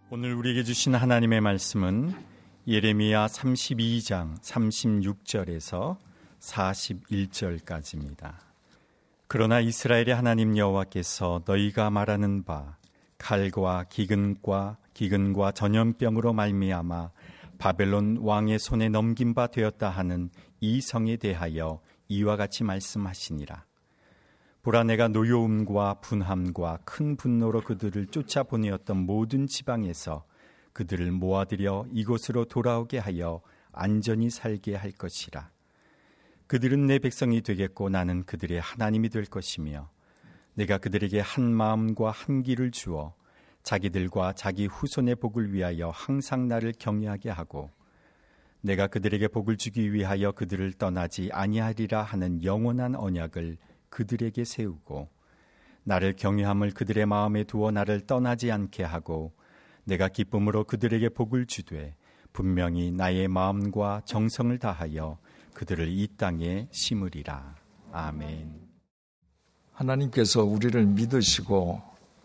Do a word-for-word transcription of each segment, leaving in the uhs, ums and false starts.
오늘 우리에게 주신 하나님의 말씀은 예레미야 삼십이 장 삼십육 절에서 사십일 절까지입니다. 그러나 이스라엘의 하나님 여호와께서 너희가 말하는 바 칼과 기근과 기근과 전염병으로 말미암아 바벨론 왕의 손에 넘긴 바 되었다 하는 이 성에 대하여 이와 같이 말씀하시니라. 보라, 내가 노여움과 분함과 큰 분노로 그들을 쫓아보내었던 모든 지방에서 그들을 모아들여 이곳으로 돌아오게 하여 안전히 살게 할 것이라. 그들은 내 백성이 되겠고 나는 그들의 하나님이 될 것이며 내가 그들에게 한 마음과 한 길을 주어 자기들과 자기 후손의 복을 위하여 항상 나를 경외하게 하고 내가 그들에게 복을 주기 위하여 그들을 떠나지 아니하리라 하는 영원한 언약을 그들에게 세우고 나를 경외함을 그들의 마음에 두어 나를 떠나지 않게 하고 내가 기쁨으로 그들에게 복을 주되 분명히 나의 마음과 정성을 다하여 그들을 이 땅에 심으리라. 아멘. 하나님께서 우리를 믿으시고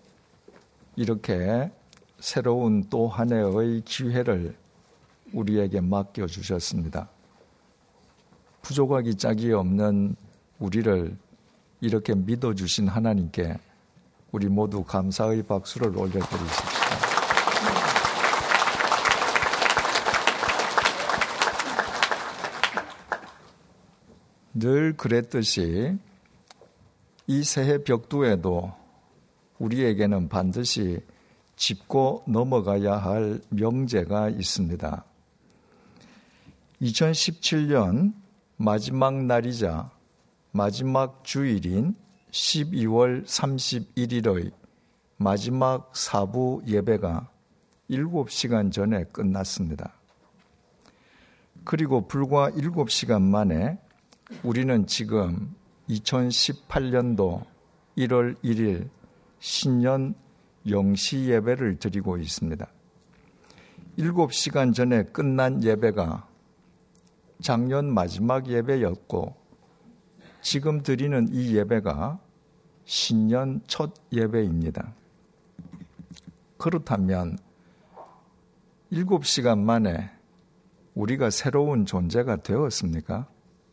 이렇게 새로운 또 한 해의 기회를 우리에게 맡겨주셨습니다. 부족하기 짝이 없는 우리를 이렇게 믿어주신 하나님께 우리 모두 감사의 박수를 올려드리십시오. 늘 그랬듯이 이 새해 벽두에도 우리에게는 반드시 짚고 넘어가야 할 명제가 있습니다. 이천십칠 년 마지막 날이자 마지막 주일인 십이월 삼십일일의 마지막 사부 예배가 일곱 시간 전에 끝났습니다. 그리고 불과 일곱 시간 만에 우리는 지금 이천십팔 년도 일월 일일 신년 영시 예배를 드리고 있습니다. 일곱 시간 전에 끝난 예배가 작년 마지막 예배였고 지금 드리는 이 예배가 신년 첫 예배입니다. 그렇다면 일곱 시간 만에 우리가 새로운 존재가 되었습니까?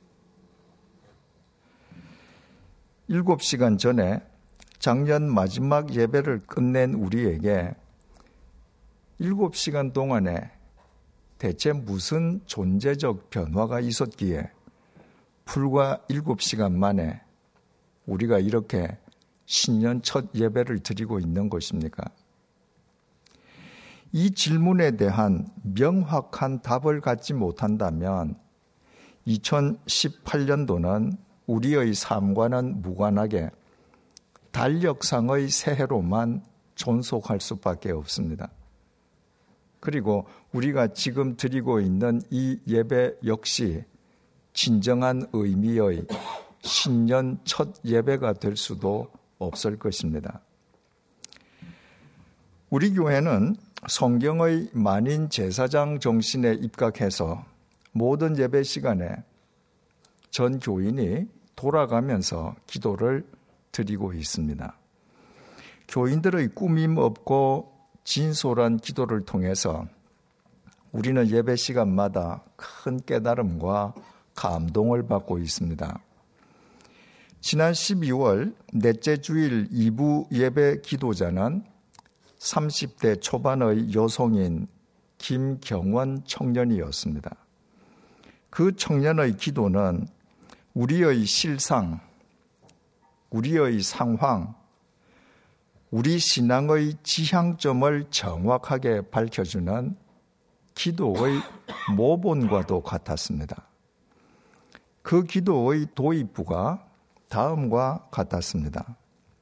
일곱 시간 전에 작년 마지막 예배를 끝낸 우리에게 일곱 시간 동안에 대체 무슨 존재적 변화가 있었기에 불과 일곱 시간 만에 우리가 이렇게 신년 첫 예배를 드리고 있는 것입니까? 이 질문에 대한 명확한 답을 갖지 못한다면 이천십팔 년도는 우리의 삶과는 무관하게 달력상의 새해로만 존속할 수밖에 없습니다. 그리고 우리가 지금 드리고 있는 이 예배 역시 진정한 의미의 신년 첫 예배가 될 수도 없을 것입니다. 우리 교회는 성경의 만인 제사장 정신에 입각해서 모든 예배 시간에 전 교인이 돌아가면서 기도를 드리고 있습니다. 교인들의 꾸밈 없고 진솔한 기도를 통해서 우리는 예배 시간마다 큰 깨달음과 감동을 받고 있습니다. 지난 십이월 넷째 주일 이 부 예배 기도자는 삼십 대 초반의 여성인 김경원 청년이었습니다. 그 청년의 기도는 우리의 실상, 우리의 상황, 우리 신앙의 지향점을 정확하게 밝혀주는 기도의 모본과도 같았습니다. 그 기도의 도입부가 다음과 같았습니다.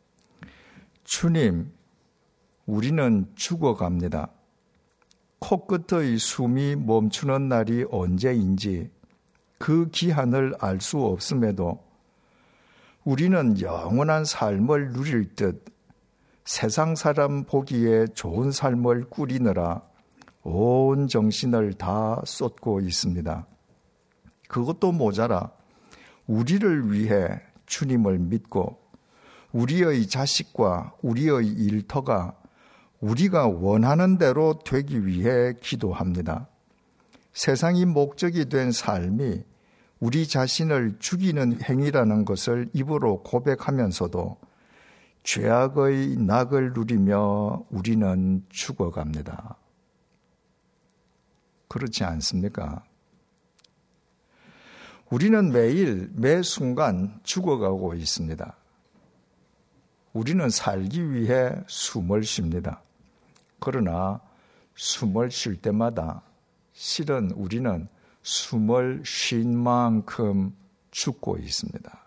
주님, 우리는 죽어갑니다. 코끝의 숨이 멈추는 날이 언제인지 그 기한을 알 수 없음에도 우리는 영원한 삶을 누릴 듯 세상 사람 보기에 좋은 삶을 꾸리느라 온 정신을 다 쏟고 있습니다. 그것도 모자라 우리를 위해 주님을 믿고 우리의 자식과 우리의 일터가 우리가 원하는 대로 되기 위해 기도합니다. 세상이 목적이 된 삶이 우리 자신을 죽이는 행위라는 것을 입으로 고백하면서도 죄악의 낙을 누리며 우리는 죽어갑니다. 그렇지 않습니까? 우리는 매일 매 순간 죽어가고 있습니다. 우리는 살기 위해 숨을 쉽니다. 그러나 숨을 쉴 때마다 실은 우리는 숨을 쉰 만큼 죽고 있습니다.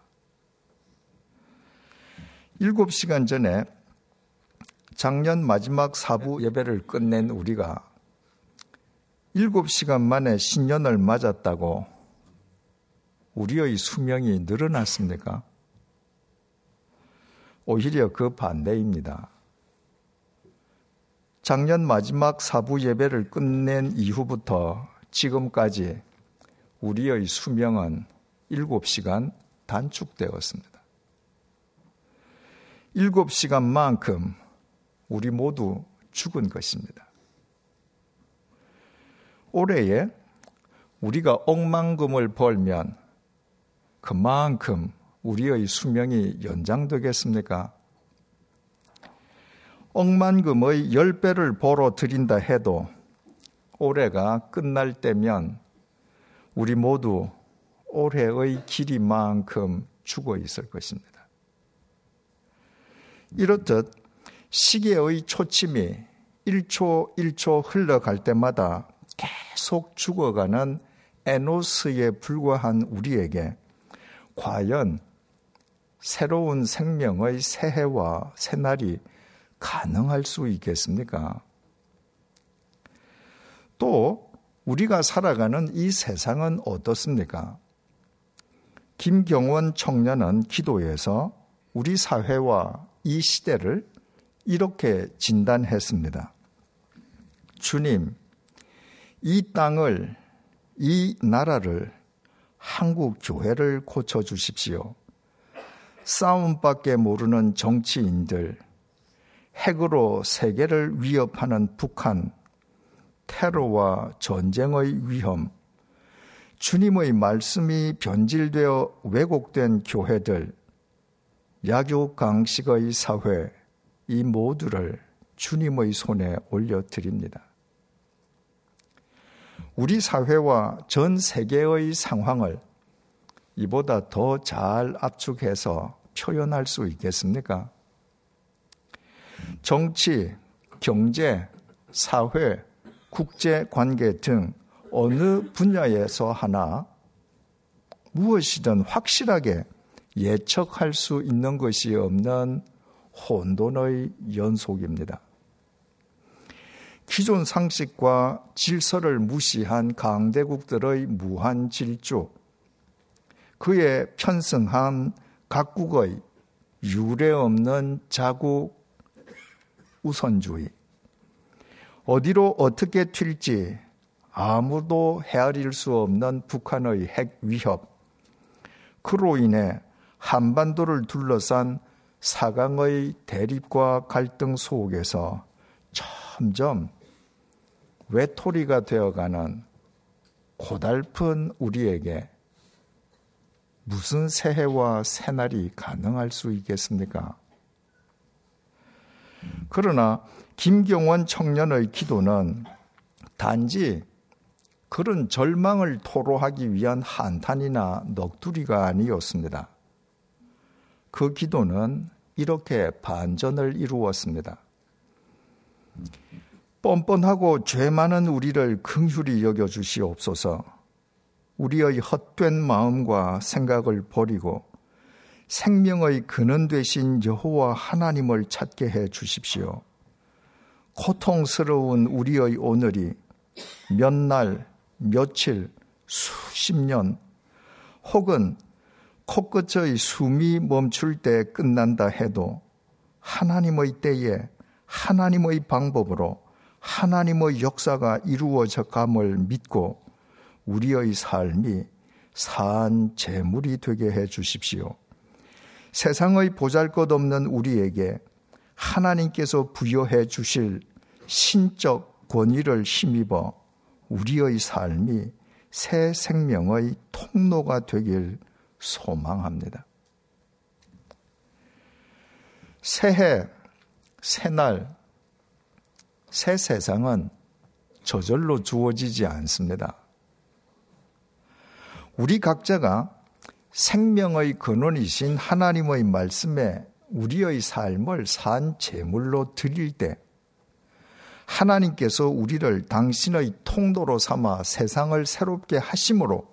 일곱 시간 전에 작년 마지막 사부 예배를 끝낸 우리가 일곱 시간 만에 신년을 맞았다고 우리의 수명이 늘어났습니까? 오히려 그 반대입니다. 작년 마지막 사부 예배를 끝낸 이후부터 지금까지 우리의 수명은 일곱 시간 단축되었습니다. 일곱 시간만큼 우리 모두 죽은 것입니다. 올해에 우리가 억만금을 벌면 그만큼 우리의 수명이 연장되겠습니까? 억만금의 십 배를 벌어 들인다 해도 올해가 끝날 때면 우리 모두 올해의 길이만큼 죽어 있을 것입니다. 이렇듯 시계의 초침이 일 초 일 초 흘러갈 때마다 계속 죽어가는 에노스에 불과한 우리에게 과연 새로운 생명의 새해와 새날이 가능할 수 있겠습니까? 또 우리가 살아가는 이 세상은 어떻습니까? 김경원 청년은 기도에서 우리 사회와 이 시대를 이렇게 진단했습니다. 주님, 이 땅을, 이 나라를, 한국 교회를 고쳐주십시오. 싸움밖에 모르는 정치인들, 핵으로 세계를 위협하는 북한, 테러와 전쟁의 위험, 주님의 말씀이 변질되어 왜곡된 교회들, 약육강식의 사회, 이 모두를 주님의 손에 올려드립니다. 우리 사회와 전 세계의 상황을 이보다 더 잘 압축해서 표현할 수 있겠습니까? 정치, 경제, 사회, 국제관계 등 어느 분야에서 하나 무엇이든 확실하게 예측할 수 있는 것이 없는 혼돈의 연속입니다. 기존 상식과 질서를 무시한 강대국들의 무한 질주, 그에 편승한 각국의 유례없는 자국 우선주의, 어디로 어떻게 튈지 아무도 헤아릴 수 없는 북한의 핵 위협, 그로 인해 한반도를 둘러싼 사강의 대립과 갈등 속에서 점점 외톨이가 되어가는 고달픈 우리에게 무슨 새해와 새날이 가능할 수 있겠습니까? 그러나 김경원 청년의 기도는 단지 그런 절망을 토로하기 위한 한탄이나 넋두리가 아니었습니다. 그 기도는 이렇게 반전을 이루었습니다. 뻔뻔하고 죄 많은 우리를 긍휼히 여겨주시옵소서. 우리의 헛된 마음과 생각을 버리고 생명의 근원 되신 여호와 하나님을 찾게 해 주십시오. 고통스러운 우리의 오늘이 몇 날, 며칠, 수십 년 혹은 코끝의 숨이 멈출 때 끝난다 해도 하나님의 때에 하나님의 방법으로 하나님의 역사가 이루어져 감을 믿고 우리의 삶이 산 재물이 되게 해 주십시오. 세상의 보잘것없는 우리에게 하나님께서 부여해 주실 신적 권위를 힘입어 우리의 삶이 새 생명의 통로가 되길 소망합니다. 새해, 새날, 새 세상은 저절로 주어지지 않습니다. 우리 각자가 생명의 근원이신 하나님의 말씀에 우리의 삶을 산 제물로 드릴 때 하나님께서 우리를 당신의 통로로 삼아 세상을 새롭게 하심으로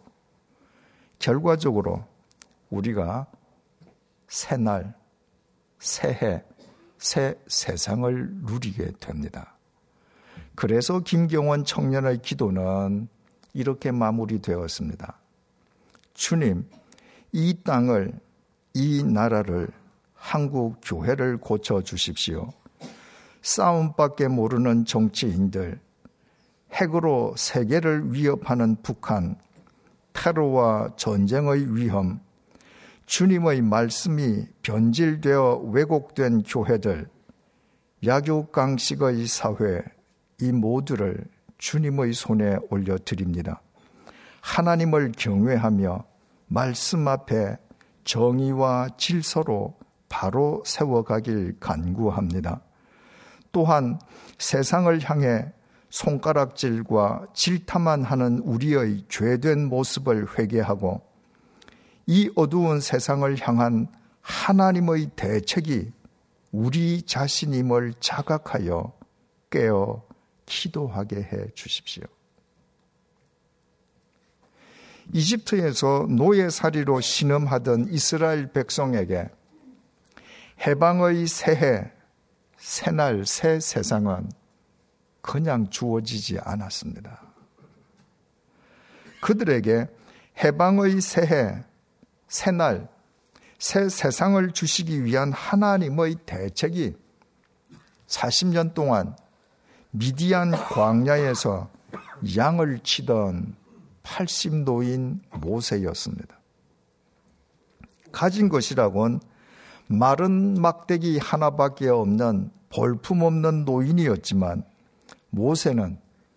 결과적으로 우리가 새날, 새해, 새 세상을 누리게 됩니다. 그래서 김경원 청년의 기도는 이렇게 마무리되었습니다. 주님, 이 땅을, 이 나라를, 한국 교회를 고쳐주십시오. 싸움밖에 모르는 정치인들, 핵으로 세계를 위협하는 북한, 테러와 전쟁의 위험, 주님의 말씀이 변질되어 왜곡된 교회들, 약육강식의 사회, 이 모두를 주님의 손에 올려드립니다. 하나님을 경외하며 말씀 앞에 정의와 질서로 바로 세워가길 간구합니다. 또한 세상을 향해 손가락질과 질타만 하는 우리의 죄된 모습을 회개하고 이 어두운 세상을 향한 하나님의 대책이 우리 자신임을 자각하여 깨어 기도하게 해 주십시오. 이집트에서 노예살이로 신음하던 이스라엘 백성에게 해방의 새해, 새날, 새 세상은 그냥 주어지지 않았습니다. 그들에게 해방의 새해, 새날, 새 세상을 주시기 위한 하나님의 대책이 사십 년 동안 미디안 광야에서 양을 치던 팔십 노인 모세였습니다. 가진 것이라곤 마른 막대기 하나밖에 없는 볼품없는 노인이었지만 모세는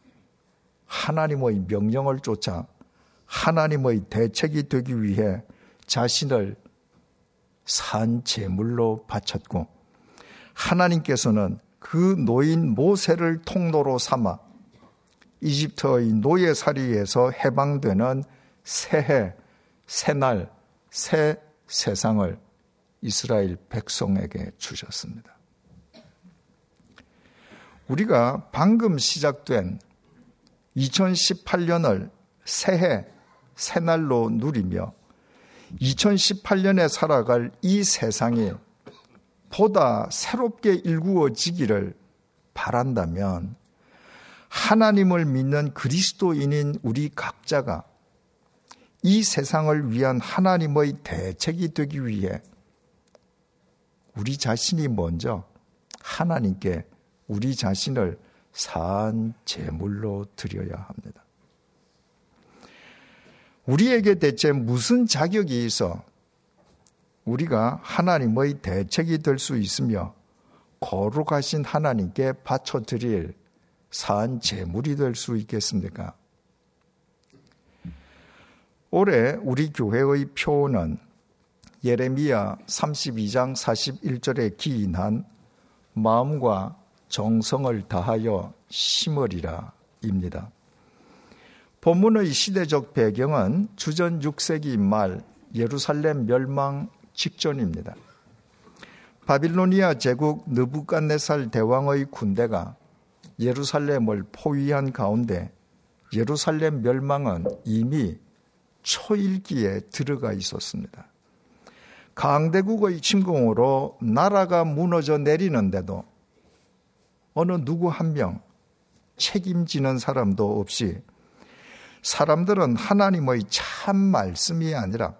하나님의 명령을 쫓아 하나님의 대책이 되기 위해 자신을 산 제물로 바쳤고 하나님께서는 그 노인 모세를 통로로 삼아 이집트의 노예살이에서 해방되는 새해, 새날, 새 세상을 이스라엘 백성에게 주셨습니다. 우리가 방금 시작된 이천십팔 년을 새해, 새날로 누리며 이천십팔 년에 살아갈 이 세상이 보다 새롭게 일구어지기를 바란다면 하나님을 믿는 그리스도인인 우리 각자가 이 세상을 위한 하나님의 대책이 되기 위해 우리 자신이 먼저 하나님께 우리 자신을 산 제물로 드려야 합니다. 우리에게 대체 무슨 자격이 있어 우리가 하나님의 대책이 될 수 있으며 거룩하신 하나님께 바쳐드릴 산 제물이 될 수 있겠습니까? 올해 우리 교회의 표어는 예레미야 삼십이 장 사십일 절에 기인한 마음과 정성을 다하여 심으리라 입니다. 본문의 시대적 배경은 주전 육 세기 말 예루살렘 멸망 직전입니다. 바빌로니아 제국 느부갓네살 대왕의 군대가 예루살렘을 포위한 가운데 예루살렘 멸망은 이미 초일기에 들어가 있었습니다. 강대국의 침공으로 나라가 무너져 내리는데도 어느 누구 한 명 책임지는 사람도 없이 사람들은 하나님의 참 말씀이 아니라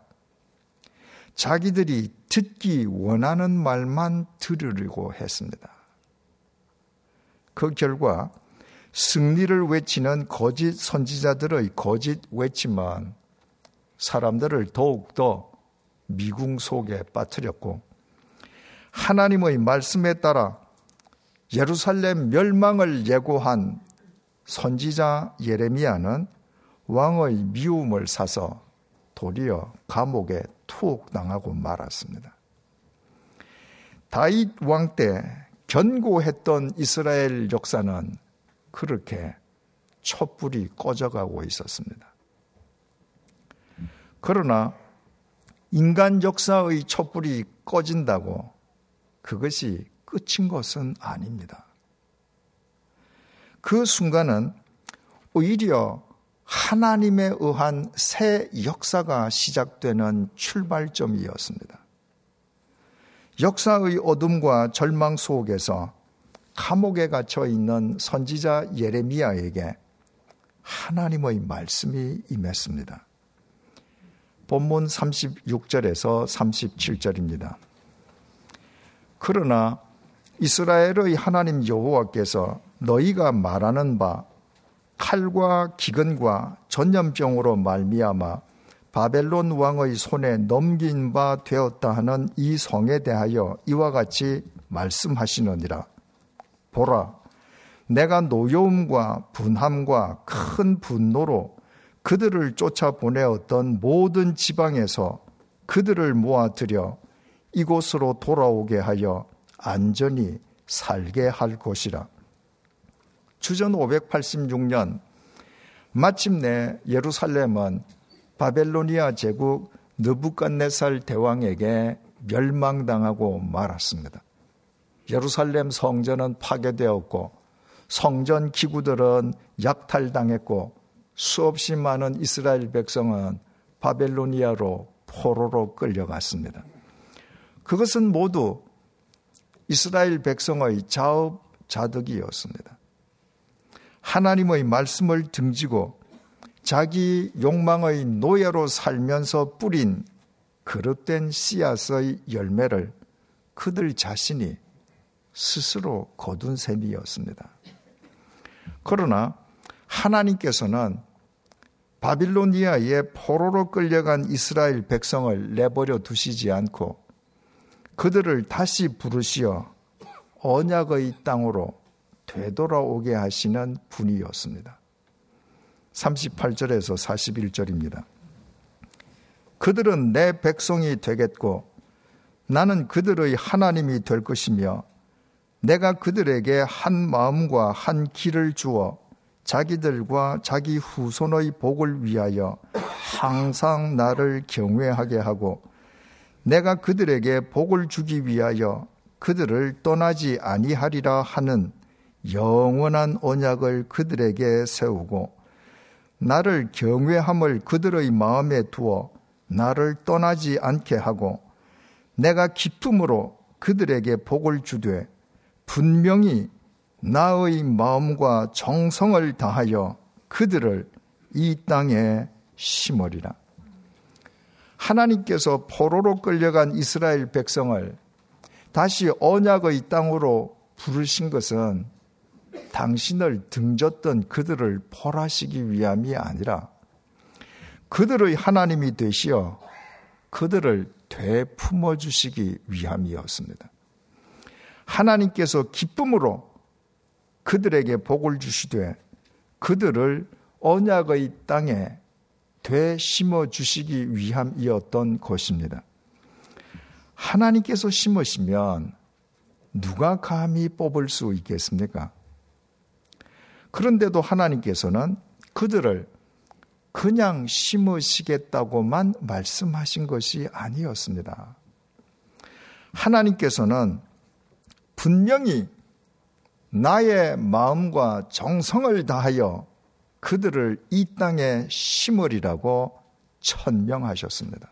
자기들이 듣기 원하는 말만 들으려고 했습니다. 그 결과 승리를 외치는 거짓 선지자들의 거짓 외침은 사람들을 더욱더 미궁 속에 빠뜨렸고 하나님의 말씀에 따라 예루살렘 멸망을 예고한 선지자 예레미야는 왕의 미움을 사서 도리어 감옥에 투옥 당하고 말았습니다. 다윗 왕 때 견고했던 이스라엘 역사는 그렇게 촛불이 꺼져가고 있었습니다. 그러나 인간 역사의 촛불이 꺼진다고 그것이 끝인 것은 아닙니다. 그 순간은 오히려 하나님에 의한 새 역사가 시작되는 출발점이었습니다. 역사의 어둠과 절망 속에서 감옥에 갇혀 있는 선지자 예레미야에게 하나님의 말씀이 임했습니다. 본문 삼십육 절에서 삼십칠 절입니다. 그러나 이스라엘의 하나님 여호와께서 너희가 말하는 바 칼과 기근과 전염병으로 말미암아 바벨론 왕의 손에 넘긴 바 되었다 하는 이 성에 대하여 이와 같이 말씀하시느니라. 보라, 내가 노여움과 분함과 큰 분노로 그들을 쫓아보내었던 모든 지방에서 그들을 모아들여 이곳으로 돌아오게 하여 안전히 살게 할 것이라. 주전 오백팔십육 년 마침내 예루살렘은 바벨로니아 제국 느부갓네살 대왕에게 멸망당하고 말았습니다. 예루살렘 성전은 파괴되었고 성전 기구들은 약탈당했고 수없이 많은 이스라엘 백성은 바벨로니아로 포로로 끌려갔습니다. 그것은 모두 이스라엘 백성의 자업자득이었습니다. 하나님의 말씀을 등지고 자기 욕망의 노예로 살면서 뿌린 그릇된 씨앗의 열매를 그들 자신이 스스로 거둔 셈이었습니다. 그러나 하나님께서는 바빌로니아에 포로로 끌려간 이스라엘 백성을 내버려 두시지 않고 그들을 다시 부르시어 언약의 땅으로 되돌아오게 하시는 분이었습니다. 삼십팔 절에서 사십일 절입니다. 그들은 내 백성이 되겠고 나는 그들의 하나님이 될 것이며 내가 그들에게 한 마음과 한 길을 주어 자기들과 자기 후손의 복을 위하여 항상 나를 경외하게 하고 내가 그들에게 복을 주기 위하여 그들을 떠나지 아니하리라 하는 영원한 언약을 그들에게 세우고 나를 경외함을 그들의 마음에 두어 나를 떠나지 않게 하고 내가 기쁨으로 그들에게 복을 주되 분명히 나의 마음과 정성을 다하여 그들을 이 땅에 심으리라. 하나님께서 포로로 끌려간 이스라엘 백성을 다시 언약의 땅으로 부르신 것은 당신을 등졌던 그들을 벌하시기 위함이 아니라 그들의 하나님이 되시어 그들을 되품어 주시기 위함이었습니다. 하나님께서 기쁨으로 그들에게 복을 주시되 그들을 언약의 땅에 되심어 주시기 위함이었던 것입니다. 하나님께서 심으시면 누가 감히 뽑을 수 있겠습니까? 그런데도 하나님께서는 그들을 그냥 심으시겠다고만 말씀하신 것이 아니었습니다. 하나님께서는 분명히 나의 마음과 정성을 다하여 그들을 이 땅에 심으리라고 천명하셨습니다.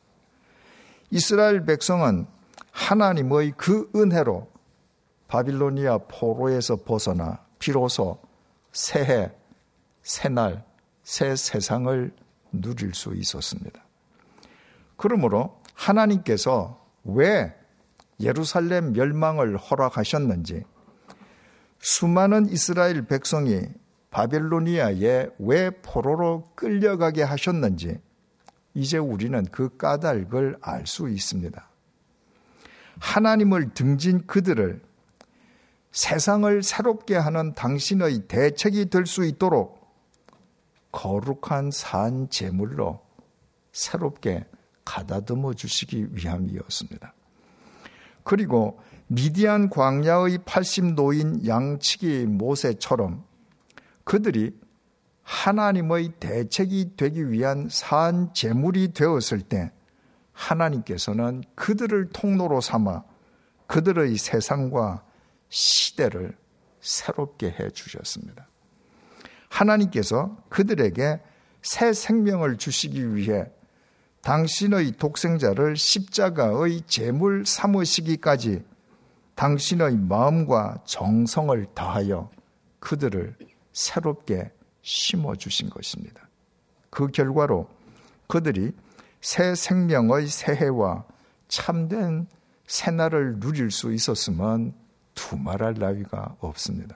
이스라엘 백성은 하나님의 그 은혜로 바빌로니아 포로에서 벗어나 비로소 새해, 새날, 새 세상을 누릴 수 있었습니다. 그러므로 하나님께서 왜 예루살렘 멸망을 허락하셨는지, 수많은 이스라엘 백성이 바벨로니아에 왜 포로로 끌려가게 하셨는지 이제 우리는 그 까닭을 알 수 있습니다. 하나님을 등진 그들을 세상을 새롭게 하는 당신의 대책이 될 수 있도록 거룩한 산 제물로 새롭게 가다듬어 주시기 위함이었습니다. 그리고 미디안 광야의 팔십 노인 양치기 모세처럼 그들이 하나님의 대책이 되기 위한 산 제물이 되었을 때 하나님께서는 그들을 통로로 삼아 그들의 세상과 시대를 새롭게 해 주셨습니다. 하나님께서 그들에게 새 생명을 주시기 위해 당신의 독생자를 십자가의 제물 삼으시기까지 당신의 마음과 정성을 다하여 그들을 새롭게 심어주신 것입니다. 그 결과로 그들이 새 생명의 새해와 참된 새날을 누릴 수 있었으면 두말할 나위가 없습니다.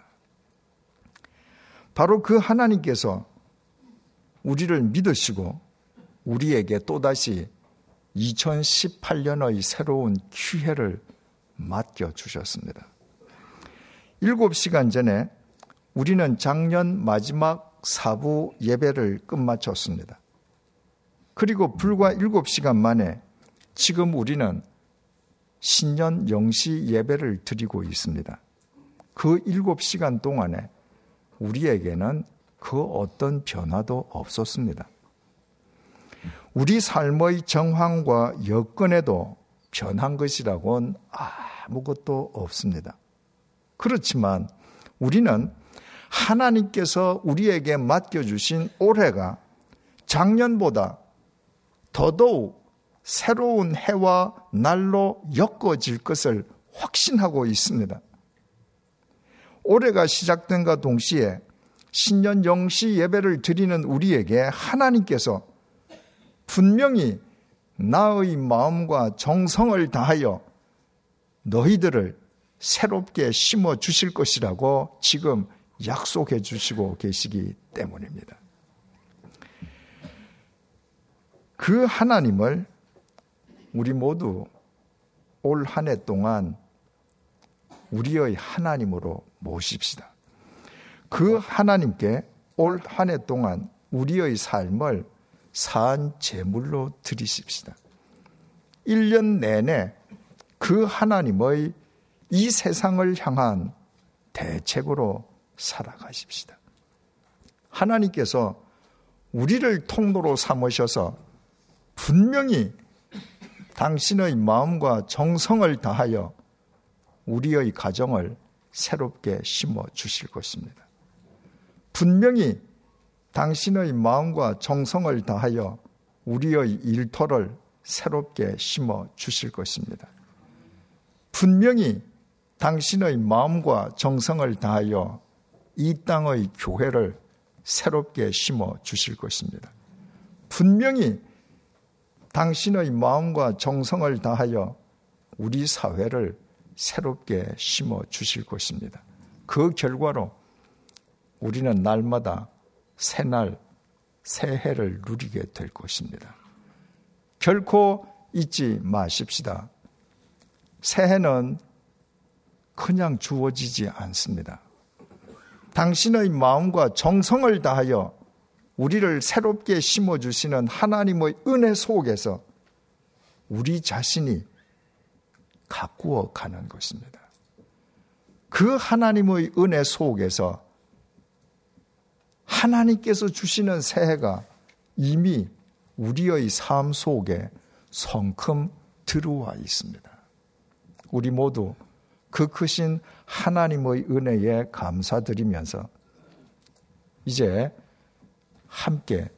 바로 그 하나님께서 우리를 믿으시고 우리에게 또다시 이천십팔 년의 새로운 기회를 맡겨주셨습니다. 일곱 시간 전에 우리는 작년 마지막 사부 예배를 끝마쳤습니다. 그리고 불과 일곱 시간 만에 지금 우리는 신년 영시 예배를 드리고 있습니다. 그 일곱 시간 동안에 우리에게는 그 어떤 변화도 없었습니다. 우리 삶의 정황과 여건에도 변한 것이라고는 아무것도 없습니다. 그렇지만 우리는 하나님께서 우리에게 맡겨주신 올해가 작년보다 더더욱 새로운 해와 날로 엮어질 것을 확신하고 있습니다. 올해가 시작된과 동시에 신년 영시 예배를 드리는 우리에게 하나님께서 분명히 나의 마음과 정성을 다하여 너희들을 새롭게 심어 주실 것이라고 지금 약속해 주시고 계시기 때문입니다. 그 하나님을 우리 모두 올 한 해 동안 우리의 하나님으로 모십시다. 그 하나님께 올 한 해 동안 우리의 삶을 산 제물로 드리십시다. 일 년 내내 그 하나님의 이 세상을 향한 대책으로 살아가십시다. 하나님께서 우리를 통로로 삼으셔서 분명히 당신의 마음과 정성을 다하여 우리의 가정을 새롭게 심어 주실 것입니다. 분명히 당신의 마음과 정성을 다하여 우리의 일터를 새롭게 심어 주실 것입니다. 분명히 당신의 마음과 정성을 다하여 이 땅의 교회를 새롭게 심어 주실 것입니다. 분명히 당신의 마음과 정성을 다하여 우리 사회를 새롭게 심어 주실 것입니다. 그 결과로 우리는 날마다 새날, 새해를 누리게 될 것입니다. 결코 잊지 마십시다. 새해는 그냥 주어지지 않습니다. 당신의 마음과 정성을 다하여 우리를 새롭게 심어주시는 하나님의 은혜 속에서 우리 자신이 가꾸어 가는 것입니다. 그 하나님의 은혜 속에서 하나님께서 주시는 새해가 이미 우리의 삶 속에 성큼 들어와 있습니다. 우리 모두 그 크신 하나님의 은혜에 감사드리면서 이제 함께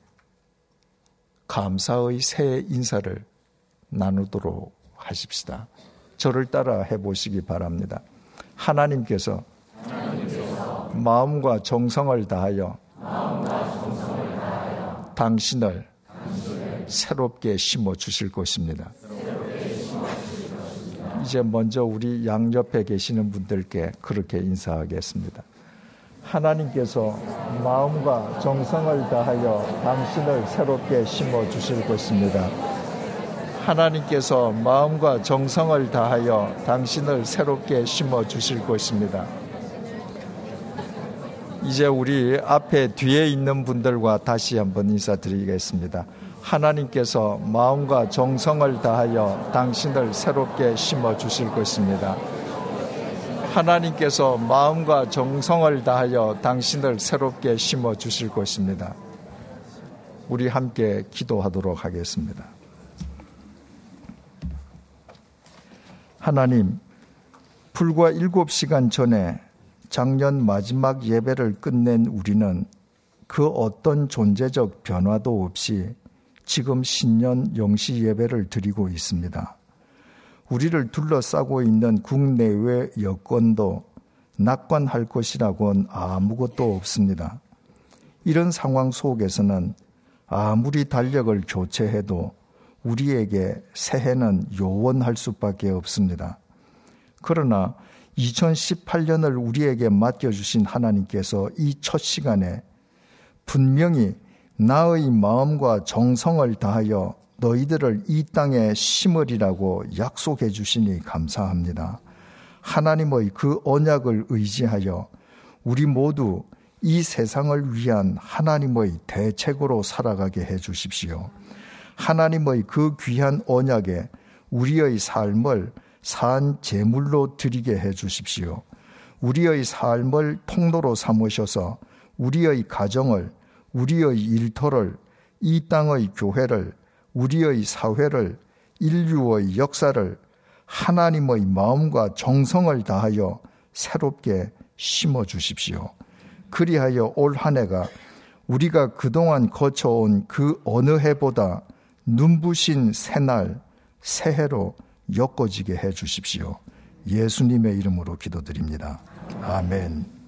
감사의 새해 인사를 나누도록 하십시다. 저를 따라 해보시기 바랍니다. 하나님께서, 하나님께서 마음과 정성을 다하여, 마음과 정성을 다하여 당신을, 당신을 새롭게 심어 주실 것입니다. 이제 먼저 우리 양옆에 계시는 분들께 그렇게 인사하겠습니다. 하나님께서 마음과 정성을 다하여 당신을 새롭게 심어 주실 것입니다. 하나님께서 마음과 정성을 다하여 당신을 새롭게 심어 주실 것입니다. 이제 우리 앞에 뒤에 있는 분들과 다시 한번 인사드리겠습니다. 하나님께서 마음과 정성을 다하여 당신을 새롭게 심어 주실 것입니다. 하나님께서 마음과 정성을 다하여 당신을 새롭게 심어 주실 것입니다. 우리 함께 기도하도록 하겠습니다. 하나님, 불과 일곱 시간 전에 작년 마지막 예배를 끝낸 우리는 그 어떤 존재적 변화도 없이 지금 신년 영시 예배를 드리고 있습니다. 우리를 둘러싸고 있는 국내외 여건도 낙관할 것이라고는 아무것도 없습니다. 이런 상황 속에서는 아무리 달력을 교체해도 우리에게 새해는 요원할 수밖에 없습니다. 그러나 이천십팔 년을 우리에게 맡겨주신 하나님께서 이 첫 시간에 분명히 나의 마음과 정성을 다하여 너희들을 이 땅에 심으리라고 약속해 주시니 감사합니다. 하나님의 그 언약을 의지하여 우리 모두 이 세상을 위한 하나님의 대책으로 살아가게 해 주십시오. 하나님의 그 귀한 언약에 우리의 삶을 산 제물로 드리게 해 주십시오. 우리의 삶을 통로로 삼으셔서 우리의 가정을, 우리의 일터를, 이 땅의 교회를, 우리의 사회를, 인류의 역사를 하나님의 마음과 정성을 다하여 새롭게 심어 주십시오. 그리하여 올 한 해가 우리가 그동안 거쳐온 그 어느 해보다 눈부신 새날, 새해로 엮어지게 해 주십시오. 예수님의 이름으로 기도드립니다. 아멘.